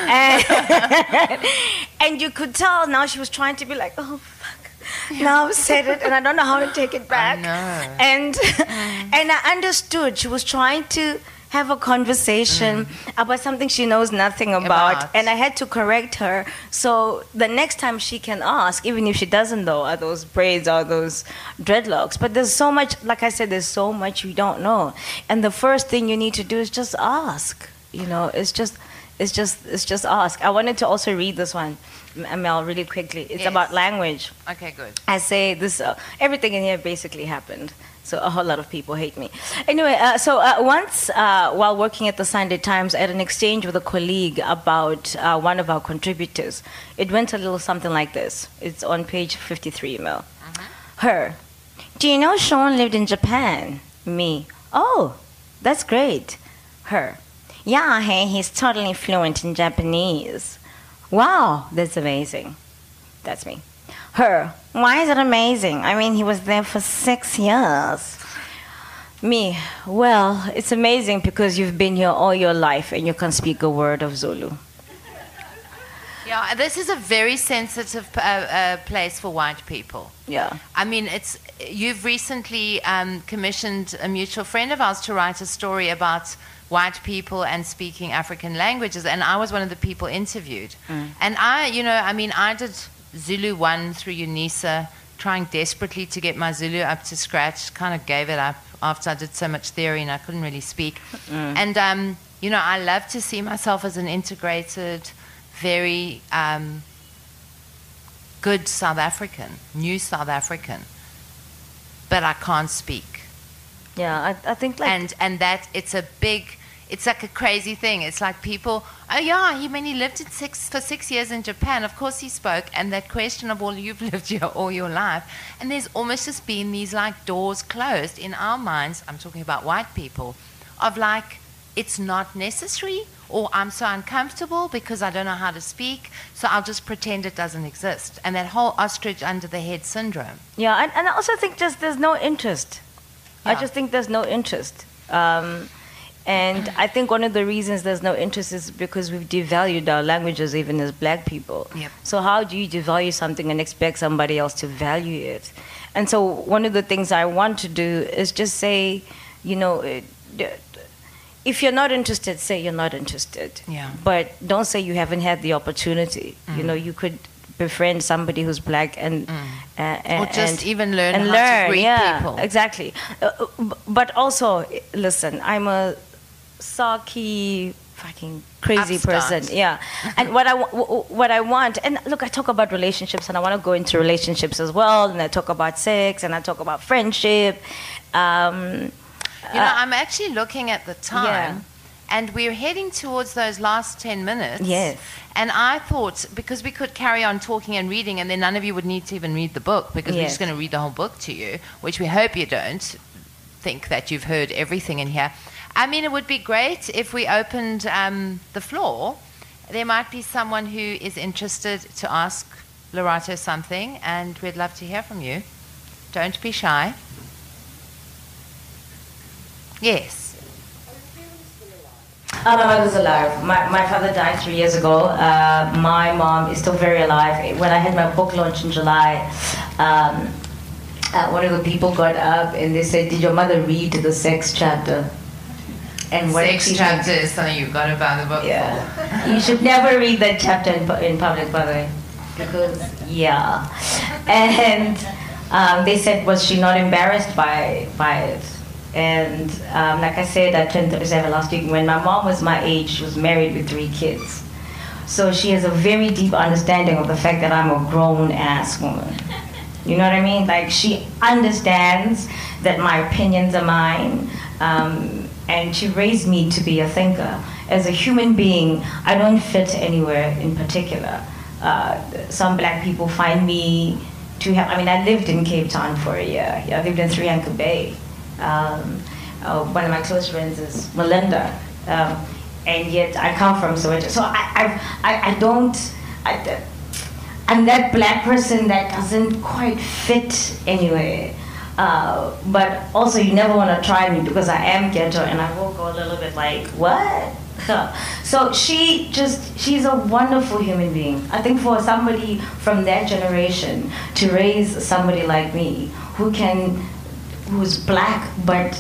And, and you could tell now she was trying to be like, oh, fuck. Now I've said it and I don't know how to take it back. I know. And, and I understood. She was trying to have a conversation mm. about something she knows nothing about. about. And I had to correct her. So the next time she can ask, even if she doesn't know, are those braids or those dreadlocks. But there's so much, like I said, there's so much we don't know. And the first thing you need to do is just ask. You know, it's just, it's just, it's just ask. I wanted to also read this one, Mel, really quickly. It's yes. about language. Okay, good. I say this, uh, everything in here basically happened. So a whole lot of people hate me. Anyway, uh, so uh, once uh, while working at the Sunday Times, I had an exchange with a colleague about uh, one of our contributors. It went a little something like this. It's on page fifty-three, Mel. Uh-huh. Her, do you know Sean lived in Japan? Me, oh, that's great. Her, yeah, hey, he's totally fluent in Japanese. Wow, that's amazing. That's me. Her, why is it amazing? I mean, he was there for six years. Me, well, it's amazing because you've been here all your life and you can speak a word of Zulu. Yeah, this is a very sensitive uh, uh, place for white people. Yeah. I mean, it's you've recently um, commissioned a mutual friend of ours to write a story about white people and speaking African languages, and I was one of the people interviewed. Mm. And I, you know, I mean, I did Zulu one through UNISA, trying desperately to get my Zulu up to scratch. Kind of gave it up after I did so much theory and I couldn't really speak. Mm. And, um, you know, I love to see myself as an integrated, very um, good South African, new South African. But I can't speak. Yeah, I, I think like... And, and that, it's a big... It's like a crazy thing. It's like people, oh yeah, he, when he lived in six, for six years in Japan, of course he spoke, and that question of, well, you've lived here all your life. And there's almost just been these like doors closed in our minds, I'm talking about white people, of like, it's not necessary, or I'm so uncomfortable because I don't know how to speak, so I'll just pretend it doesn't exist. And that whole ostrich under the head syndrome. Yeah, and, and I also think just there's no interest. Yeah. I just think there's no interest. Um, And I think one of the reasons there's no interest is because we've devalued our languages even as black people. Yep. So how do you devalue something and expect somebody else to value it? And so one of the things I want to do is just say, you know, if you're not interested, say you're not interested. Yeah. But don't say you haven't had the opportunity. Mm. You know, you could befriend somebody who's black and mm. uh, and or just and, even learn and how learn, to read yeah, people. Exactly. Uh, but also, listen, I'm a Sarky, fucking crazy Upstart. person, yeah. And what I what I want, and look, I talk about relationships, and I want to go into relationships as well, and I talk about sex, and I talk about friendship. Um, you know, uh, I'm actually looking at the time, yeah. and we're heading towards those last ten minutes. Yes. And I thought, because we could carry on talking and reading, and then none of you would need to even read the book, because yes. we're just going to read the whole book to you, which we hope you don't think that you've heard everything in here. I mean, it would be great if we opened um, the floor. There might be someone who is interested to ask Lerato something, and we'd love to hear from you. Don't be shy. Yes. Uh, my mother's alive. My, my father died three years ago. Uh, my mom is still very alive. When I had my book launch in July, um, uh, one of the people got up and they said, "Did your mother read the sex chapter?" And what sex chapter is something you've got about the book. Yeah, you should never read that chapter in, in public, by the way, because yeah. And um, they said, was she not embarrassed by by it? And um, like I said, I turned thirty-seven last week. When my mom was my age, she was married with three kids, so she has a very deep understanding of the fact that I'm a grown ass woman. You know what I mean? Like, she understands that my opinions are mine. Um, And she raised me to be a thinker. As a human being, I don't fit anywhere in particular. Uh, some black people find me to have, I mean, I lived in Cape Town for a year. Yeah, I lived in Three Anchor Bay. Um, uh, one of my close friends is Melinda. Um, and yet I come from Soweto. So I, I, I, I don't, I, I'm that black person that doesn't quite fit anywhere. Uh, but also, you never want to try me because I am ghetto and I will go a little bit like, what? So she just, she's a wonderful human being. I think for somebody from that generation to raise somebody like me who can, who's black but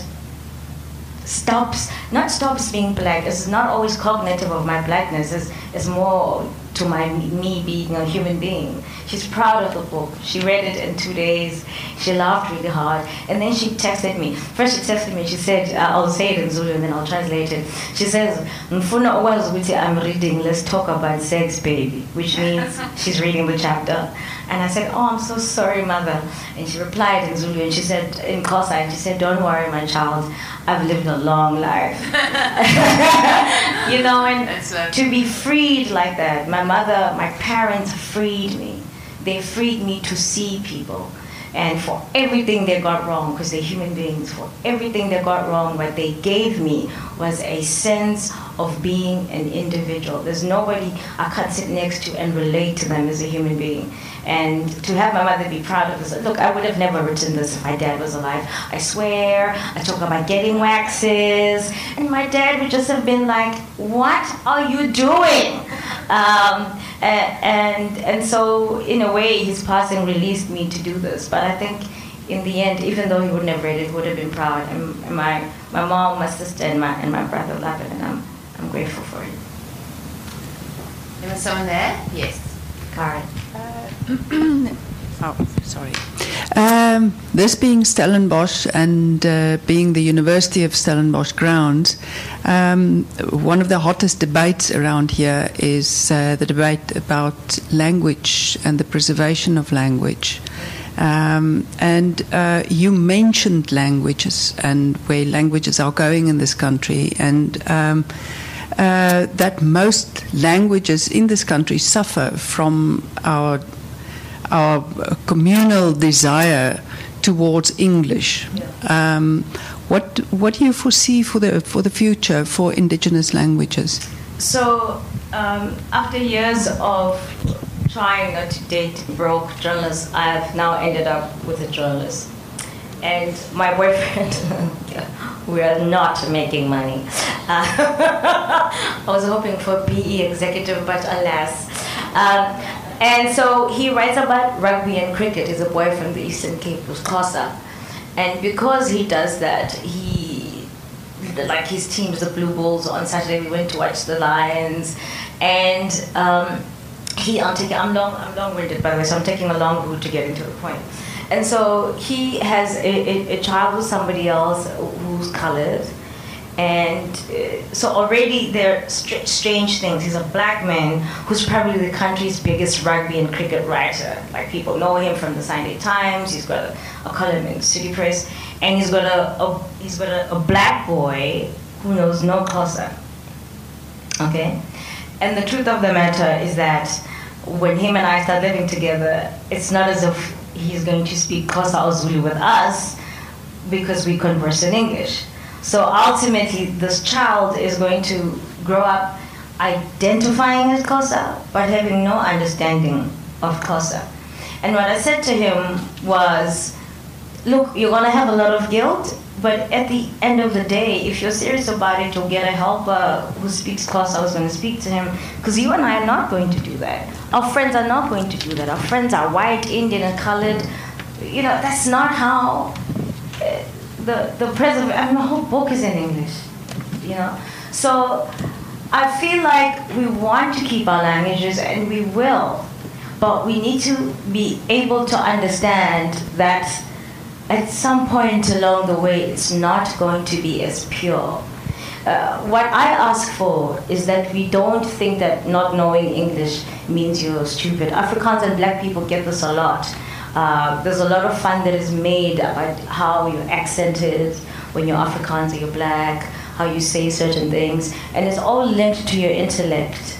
stops, not stops being black, it's not always cognitive of my blackness, it's, it's more to my me being a human being. She's proud of the book. She read it in two days. She laughed really hard. And then she texted me. First she texted me, she said, uh, I'll say it in Zulu and then I'll translate it. She says, "Mfuna ukwazi ukuthi I'm reading, let's talk about sex, baby," which means she's reading the chapter. And I said, "Oh, I'm so sorry, mother." And she replied in Zulu and she said, in Xhosa, and she said, "Don't worry, my child, I've lived a long life." You know, and to be freed like that, my mother, my parents freed me. They freed me to see people. And for everything they got wrong, because they're human beings, for everything they got wrong, what they gave me was a sense of being an individual. There's nobody I can't sit next to and relate to them as a human being. And to have my mother be proud of this. Look, I would have never written this if my dad was alive. I swear, I talk about getting waxes, and my dad would just have been like, "What are you doing?" Um, and, and and so, in a way, his passing released me to do this. But I think, in the end, even though he wouldn't have read it, he would have been proud. And, and my my mom, my sister, and my and my brother love it, and I'm I'm grateful for it. There was someone there? Yes, Karen. Oh, sorry. Um, this being Stellenbosch and uh, being the University of Stellenbosch grounds, um, one of the hottest debates around here is uh, the debate about language and the preservation of language. Um, and uh, you mentioned languages and where languages are going in this country, and um, uh, that most languages in this country suffer from our our communal desire towards English. Yeah. Um, what what do you foresee for the for the future for indigenous languages? So um, after years of trying not to date broke journalists, I've now ended up with a journalist. And my boyfriend, we are not making money. Uh, I was hoping for a P E executive, but alas. Um, And so he writes about rugby and cricket. He's a boy from the Eastern Cape, who's Xhosa. And because he does that, he, like his teams, the Blue Bulls, on Saturday we went to watch the Lions. And um, he, I'm taking, I'm long, I'm long-winded by the way, so I'm taking a long route to getting to the point. And so he has a, a, a child with somebody else who's colored. And uh, so already there are str- strange things. He's a black man who's probably the country's biggest rugby and cricket writer. Like, people know him from the Sunday Times. He's got a, a column in City Press, and he's got a, a he's got a, a black boy who knows no Xhosa. Okay, and the truth of the matter is that when him and I start living together, it's not as if he's going to speak Xhosa or Zulu with us because we converse in English. So ultimately, this child is going to grow up identifying as Xhosa, but having no understanding of Xhosa. And what I said to him was, look, you're going to have a lot of guilt, But at the end of the day, if you're serious about it, you'll get a helper who speaks Xhosa who's going to speak to him. Because you and I are not going to do that. Our friends are not going to do that. Our friends are white, Indian, and colored. You know, that's not how uh, the the president. I mean, the whole book is in English. You know, so I feel like we want to keep our languages, and we will, but we need to be able to understand that at some point along the way, it's not going to be as pure. Uh, what I ask for is that we don't think that not knowing English means you're stupid. Afrikaans and black people get this a lot. Uh, there's a lot of fun that is made about how your accent is when you're Afrikaans or you're black, how you say certain things, and it's all linked to your intellect.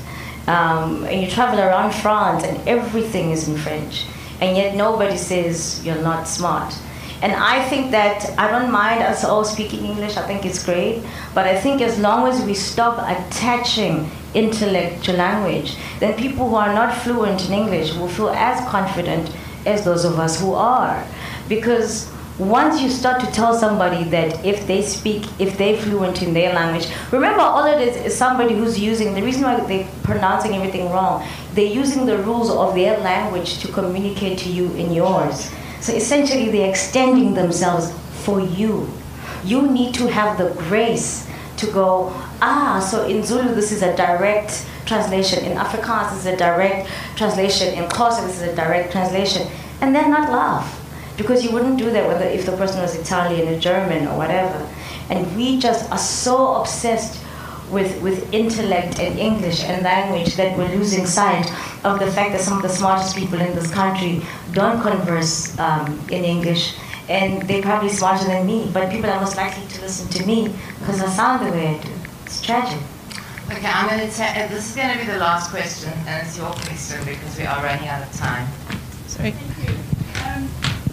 Um, and you travel around France and everything is in French, and yet nobody says you're not smart. And I think that, I don't mind us all speaking English, I think it's great, but I think as long as we stop attaching intellect to language, then people who are not fluent in English will feel as confident as those of us who are. Because once you start to tell somebody that if they speak, if they're fluent in their language, remember all it is is somebody who's using, the reason why they're pronouncing everything wrong, they're using the rules of their language to communicate to you in yours. So essentially, they're extending themselves for you. You need to have the grace to go, ah, so in Zulu, this is a direct translation. In Afrikaans, this is a direct translation. In Xhosa, this is a direct translation. And then not laugh. Because you wouldn't do that whether if the person was Italian or German or whatever. And we just are so obsessed with, with intellect and English and language that we're losing sight of the fact that some of the smartest people in this country don't converse um, in English, and they're probably smarter than me, but people are most likely to listen to me because I sound the way I do. It's tragic. Okay, I'm going to tell, this is going to be the last question, and it's your question because we are running out of time. Sorry. Thank you. Um,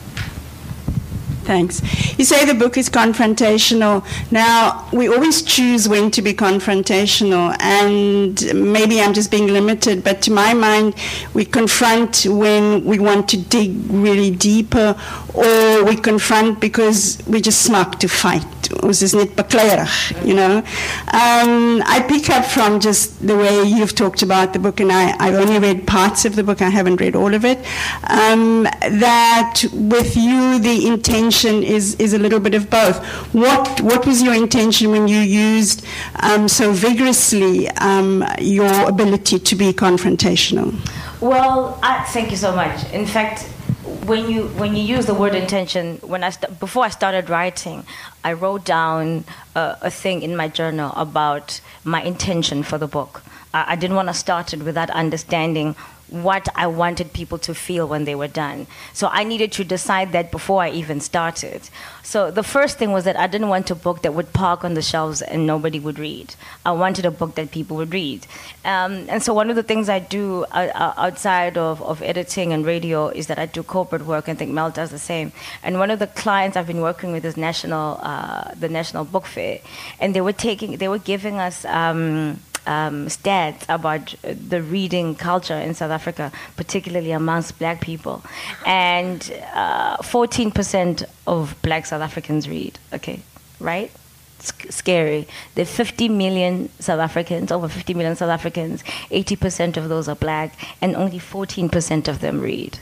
Thanks. You say the book is confrontational. Now, we always choose when to be confrontational, and maybe I'm just being limited, but to my mind, we confront when we want to dig really deeper, or we confront because we just smaak to fight. Ons is net bekleurig, you know. Um, I pick up from just the way you've talked about the book, and I, I've only read parts of the book, I haven't read all of it, um, that with you the intention is, is a little bit of both. What what was your intention when you used um, so vigorously um, your ability to be confrontational? Well, I, thank you so much. In fact, when you when you use the word intention, when I st- before I started writing, I wrote down uh, a thing in my journal about my intention for the book. I, I didn't want to start it without understanding what I wanted people to feel when they were done. So I needed to decide that before I even started. So the first thing was that I didn't want a book that would park on the shelves and nobody would read. I wanted a book that people would read. Um, and so one of the things I do uh, outside of, of editing and radio is that I do corporate work, and I think Mel does the same. And one of the clients I've been working with is national, uh, the National Book Fair. And they were taking, they were giving us um, Um, stats about the reading culture in South Africa, particularly amongst black people. And uh, fourteen percent of black South Africans read, okay, right? It's scary. There are fifty million South Africans, over fifty million South Africans, eighty percent of those are black, and only fourteen percent of them read.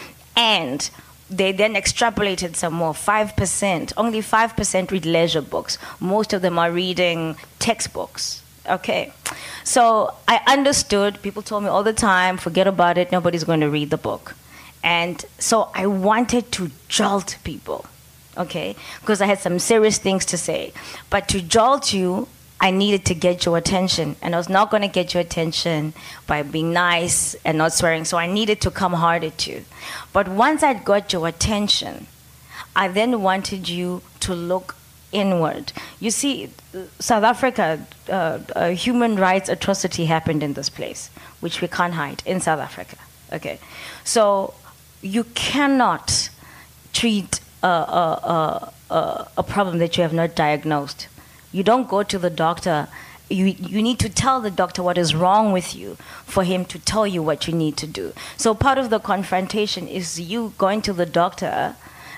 And they then extrapolated some more, five percent, only five percent read leisure books. Most of them are reading textbooks. Okay, so I understood, people told me all the time, forget about it, nobody's going to read the book. And so I wanted to jolt people, okay, because I had some serious things to say. But to jolt you, I needed to get your attention, and I was not going to get your attention by being nice and not swearing, so I needed to come hard at you. But once I'd got your attention, I then wanted you to look inward. You see, South Africa, uh, a human rights atrocity happened in this place, which we can't hide, in South Africa. Okay, so you cannot treat a, a, a, a problem that you have not diagnosed. You don't go to the doctor. You, you need to tell the doctor what is wrong with you for him to tell you what you need to do. So part of the confrontation is you going to the doctor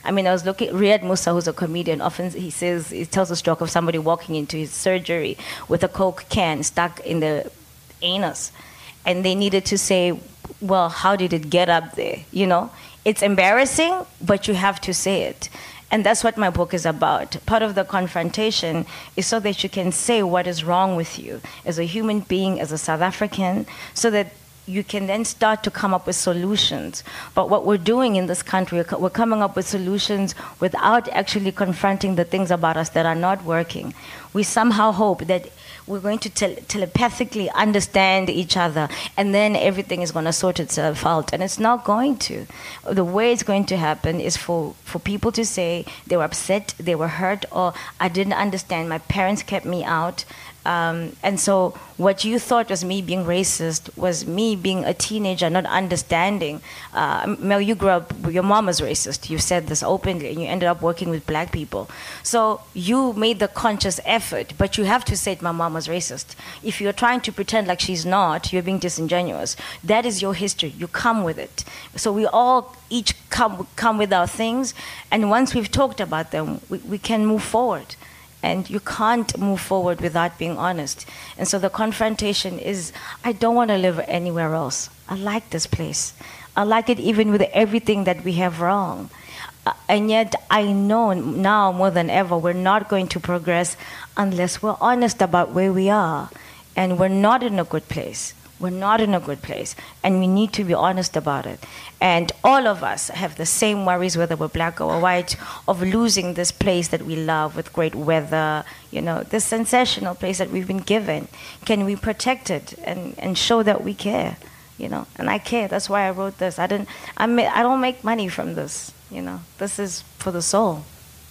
I mean, I was looking, Riyad Musa, who's a comedian, often he says, he tells a story of somebody walking into his surgery with a Coke can stuck in the anus. And they needed to say, well, how did it get up there? You know, it's embarrassing, but you have to say it. And that's what my book is about. Part of the confrontation is so that you can say what is wrong with you as a human being, as a South African, so that you can then start to come up with solutions. But what we're doing in this country, we're coming up with solutions without actually confronting the things about us that are not working. We somehow hope that we're going to tel- telepathically understand each other, and then everything is going to sort itself out. And it's not going to. The way it's going to happen is for, for people to say they were upset, they were hurt, or I didn't understand, my parents kept me out. Um, and so what you thought was me being racist was me being a teenager, not understanding. Uh, Mel, you grew up, your mom was racist. You said this openly, and you ended up working with black people. So you made the conscious effort, but you have to say my mom was racist. If you're trying to pretend like she's not, you're being disingenuous. That is your history. You come with it. So we all each come, come with our things, and once we've talked about them, we, we can move forward. And you can't move forward without being honest. And so the confrontation is, I don't want to live anywhere else. I like this place. I like it even with everything that we have wrong. Uh, and yet I know now more than ever, we're not going to progress unless we're honest about where we are. And we're not in a good place. We're not in a good place, and we need to be honest about it. And all of us have the same worries, whether we're black or white, of losing this place that we love with great weather, you know, this sensational place that we've been given. Can we protect it and, and show that we care, you know? And I care. That's why I wrote this. I didn't. I ma- I don't make money from this, you know. This is for the soul.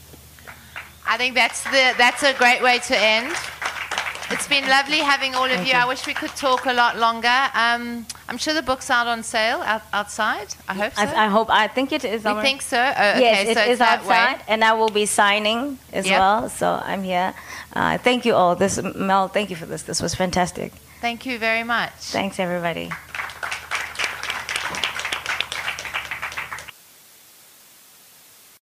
I think that's the that's a great way to end. It's been lovely having all of you. you. I wish we could talk a lot longer. Um, I'm sure the book's out on sale out, outside. I hope so. I, I hope. I think it is. You think so? Oh, okay. Yes, it so is outside, way. and I will be signing as yep. well. So I'm here. Uh, thank you all. This Mel, thank you for this. This was fantastic. Thank you very much. Thanks, everybody.